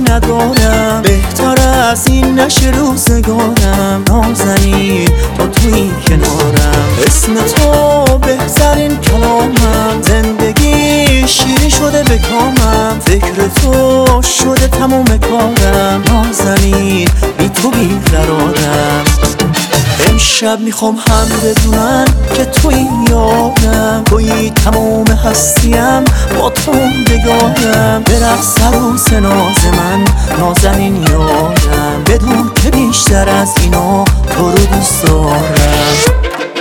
ندارم، بهتر از این نشه روزگارم. نازنین تا توی کنارم، اسم تو بهترین کلامم. زندگی شیری شده به کامم، فکر تو شده تموم کارم. نازنین بی تو بیقرارم. امشب میخوام هم بدونن که توی یادم، توی تموم هستیم، با تو بگارم. برقص عروس ناز من، نازنین یارم. بدون که بیشتر از اینا تو رو دوست دارم.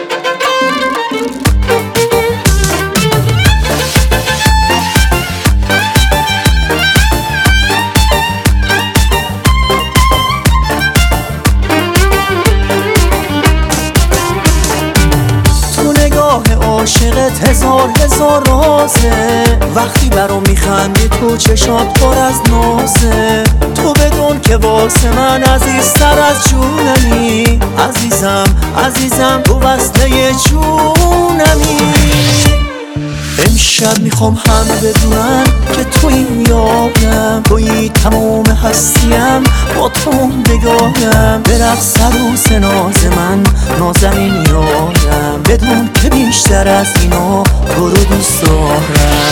عاشقت هزار رازه، وقتی برام میخندی تو چشات پر از نازه. تو بدون که واسه من عزیزتر از جونمی، عزیزم تو وصله جونمی. امشب میخوام هم بدونن که توی یادم، توی تموم هستیم، با تو بگارم. برقص عروس ناز من، نازنین یارم. بدون که بیشتر از اینا تو رو دوست دارم.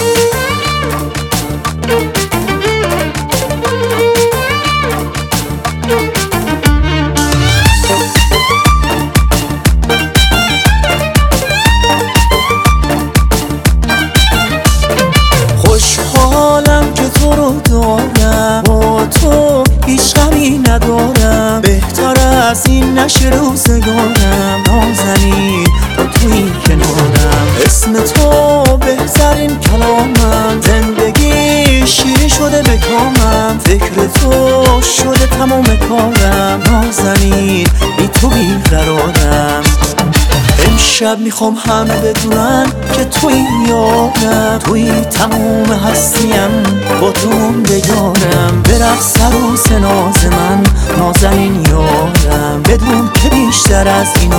خوشحالم که تو رو دارم، با تو هیچ غمی ندارم. بهتر از این نشه روزگارم. نازنین تا توی کنارم، اسم تو بهترین کلامم. زندگی شیری شده به کامم، فکر تو شده تمام کارم. نازنین بی تو بیقرارم. امشب میخوام هم بدونن که توی یادم، توی تموم هستیم، با تو بگارم. برقص عروس ناز من، نازنین یارم. بدون که بیشتر از اینا